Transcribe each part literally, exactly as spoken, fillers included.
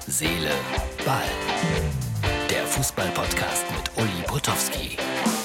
Seele, Ball. Der Fußball-Podcast mit Uli Potowski.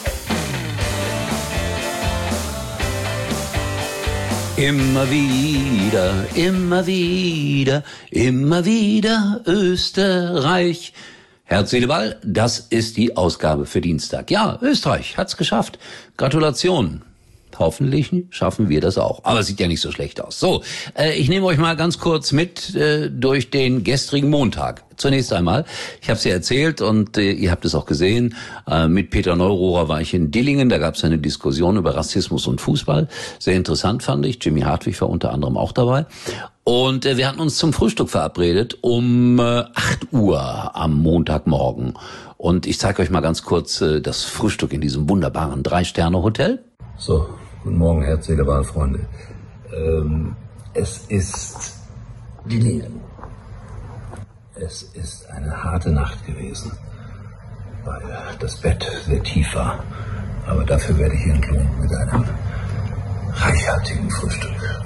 Immer wieder, immer wieder, immer wieder Österreich. Herz, Seele, Ball, das ist die Ausgabe für Dienstag. Ja, Österreich hat's geschafft. Gratulation. Hoffentlich schaffen wir das auch. Aber es sieht ja nicht so schlecht aus. So, äh, ich nehme euch mal ganz kurz mit äh, durch den gestrigen Montag. Zunächst einmal, ich habe es ja erzählt und äh, ihr habt es auch gesehen, äh, mit Peter Neururer war ich in Dillingen, da gab es eine Diskussion über Rassismus und Fußball. Sehr interessant fand ich, Jimmy Hartwig war unter anderem auch dabei. Und äh, wir hatten uns zum Frühstück verabredet um äh, acht Uhr am Montagmorgen. Und ich zeige euch mal ganz kurz äh, das Frühstück in diesem wunderbaren Drei-Sterne-Hotel. So, guten Morgen, Herz, Seele, Ball, Freunde. Ähm, es ist Dillingen. Es ist eine harte Nacht gewesen, weil das Bett sehr tief war. Aber dafür werde ich entlohnt mit einem reichhaltigen Frühstück.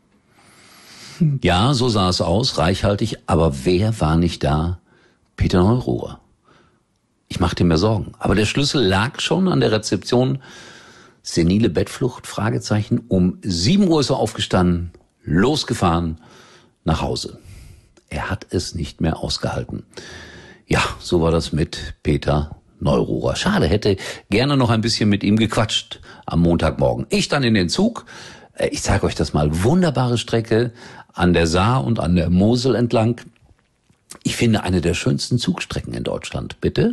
Ja, so sah es aus, reichhaltig. Aber wer war nicht da? Peter Neururer. Ich machte mir Sorgen. Aber der Schlüssel lag schon an der Rezeption. Senile Bettflucht, Fragezeichen. Um sieben Uhr ist er aufgestanden, losgefahren nach Hause. Er hat es nicht mehr ausgehalten. Ja, so war das mit Peter Neururer. Schade, hätte gerne noch ein bisschen mit ihm gequatscht am Montagmorgen. Ich dann in den Zug. Ich zeige euch das mal. Wunderbare Strecke an der Saar und an der Mosel entlang. Ich finde eine der schönsten Zugstrecken in Deutschland. Bitte?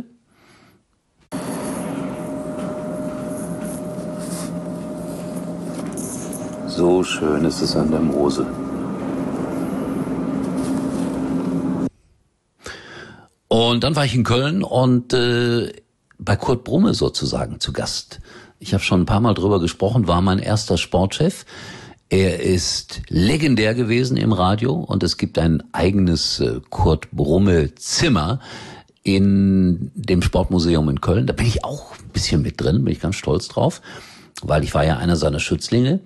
So schön ist es an der Mosel. Und dann war ich in Köln und äh, bei Kurt Brumme sozusagen zu Gast. Ich habe schon ein paar Mal drüber gesprochen, war mein erster Sportchef. Er ist legendär gewesen im Radio und es gibt ein eigenes äh, Kurt Brumme Zimmer in dem Sportmuseum in Köln. Da bin ich auch ein bisschen mit drin, bin ich ganz stolz drauf, weil ich war ja einer seiner Schützlinge.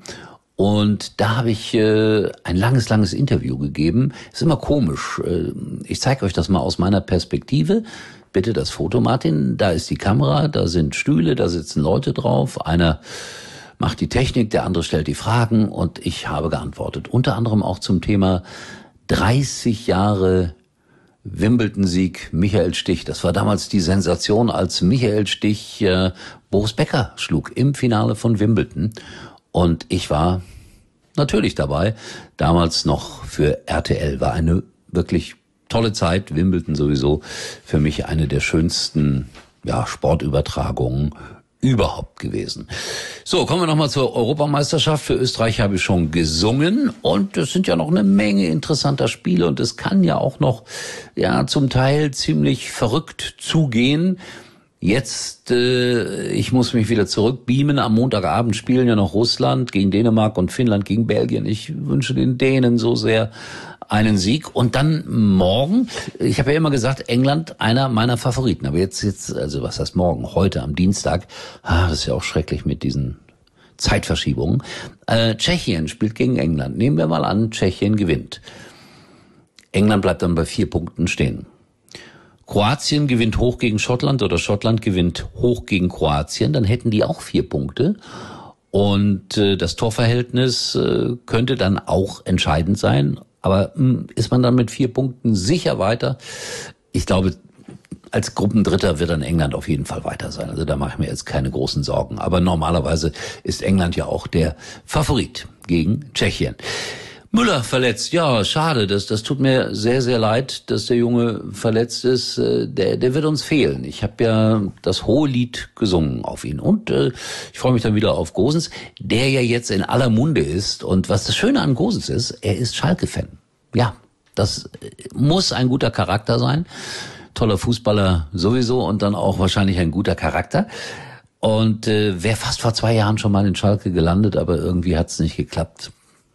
Und da habe ich äh, ein langes, langes Interview gegeben. Ist immer komisch. Äh, ich zeige euch das mal aus meiner Perspektive. Bitte das Foto, Martin. Da ist die Kamera, da sind Stühle, da sitzen Leute drauf. Einer macht die Technik, der andere stellt die Fragen und ich habe geantwortet. Unter anderem auch zum Thema dreißig Jahre Wimbledon-Sieg Michael Stich. Das war damals die Sensation, als Michael Stich äh, Boris Becker schlug im Finale von Wimbledon. Und ich war natürlich dabei, damals noch für R T L. War eine wirklich tolle Zeit, Wimbledon sowieso für mich eine der schönsten ja, Sportübertragungen überhaupt gewesen. So, kommen wir nochmal zur Europameisterschaft. Für Österreich habe ich schon gesungen und es sind ja noch eine Menge interessanter Spiele und es kann ja auch noch ja zum Teil ziemlich verrückt zugehen. Jetzt, äh, ich muss mich wieder zurückbeamen. Am Montagabend spielen ja noch Russland gegen Dänemark und Finnland gegen Belgien. Ich wünsche den Dänen so sehr einen Sieg. Und dann morgen, ich habe ja immer gesagt, England einer meiner Favoriten. Aber jetzt, jetzt, also was heißt morgen? Heute am Dienstag. Ah, das ist ja auch schrecklich mit diesen Zeitverschiebungen. Äh, Tschechien spielt gegen England. Nehmen wir mal an, Tschechien gewinnt. England bleibt dann bei vier Punkten stehen. Kroatien gewinnt hoch gegen Schottland oder Schottland gewinnt hoch gegen Kroatien, dann hätten die auch vier Punkte. Und äh, das Torverhältnis äh, könnte dann auch entscheidend sein. Aber mh, ist man dann mit vier Punkten sicher weiter? Ich glaube, als Gruppendritter wird dann England auf jeden Fall weiter sein. Also da mache ich mir jetzt keine großen Sorgen. Aber normalerweise ist England ja auch der Favorit gegen Tschechien. Müller verletzt, ja, schade, das, das tut mir sehr, sehr leid, dass der Junge verletzt ist. Der, der wird uns fehlen. Ich habe ja das hohe Lied gesungen auf ihn und äh, ich freue mich dann wieder auf Gosens, der ja jetzt in aller Munde ist. Und was das Schöne an Gosens ist, er ist Schalke-Fan. Ja, das muss ein guter Charakter sein. Toller Fußballer sowieso und dann auch wahrscheinlich ein guter Charakter. Und äh, wäre fast vor zwei Jahren schon mal in Schalke gelandet, aber irgendwie hat's nicht geklappt.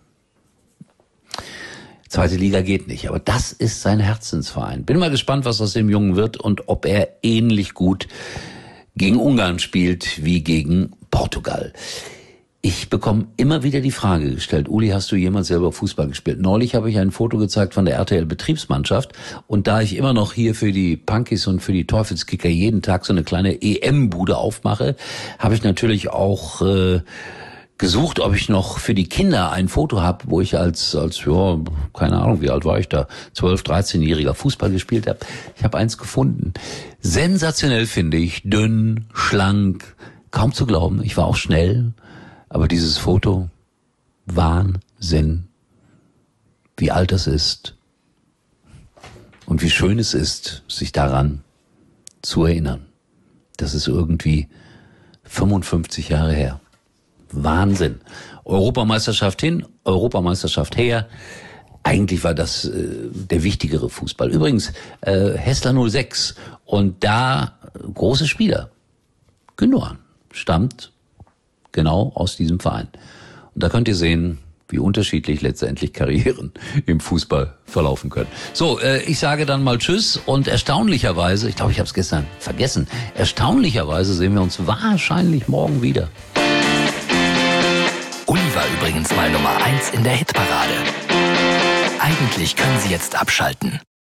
Zweite Liga geht nicht, aber das ist sein Herzensverein. Bin mal gespannt, was aus dem Jungen wird und ob er ähnlich gut gegen Ungarn spielt wie gegen Portugal. Ich bekomme immer wieder die Frage gestellt, Uli, hast du jemals selber Fußball gespielt? Neulich habe ich ein Foto gezeigt von der R T L-Betriebsmannschaft und da ich immer noch hier für die Punkies und für die Teufelskicker jeden Tag so eine kleine E M-Bude aufmache, habe ich natürlich auch äh, gesucht, ob ich noch für die Kinder ein Foto habe, wo ich als, als ja, keine Ahnung, wie alt war ich da, zwölf-, dreizehnjähriger Fußball gespielt habe. Ich habe eins gefunden. Sensationell finde ich, dünn, schlank, kaum zu glauben. Ich war auch schnell. Aber dieses Foto, Wahnsinn, wie alt das ist und wie schön es ist, sich daran zu erinnern. Das ist irgendwie fünfundfünfzig Jahre her. Wahnsinn. Europameisterschaft hin, Europameisterschaft her. Eigentlich war das äh, der wichtigere Fußball. Übrigens, äh, Hessler null sechs und da große Spieler. Gündogan stammt genau aus diesem Verein. Und da könnt ihr sehen, wie unterschiedlich letztendlich Karrieren im Fußball verlaufen können. So, äh, ich sage dann mal Tschüss und erstaunlicherweise, ich glaube, ich habe es gestern vergessen, erstaunlicherweise sehen wir uns wahrscheinlich morgen wieder. Uli war übrigens mal Nummer eins in der Hitparade. Eigentlich können Sie jetzt abschalten.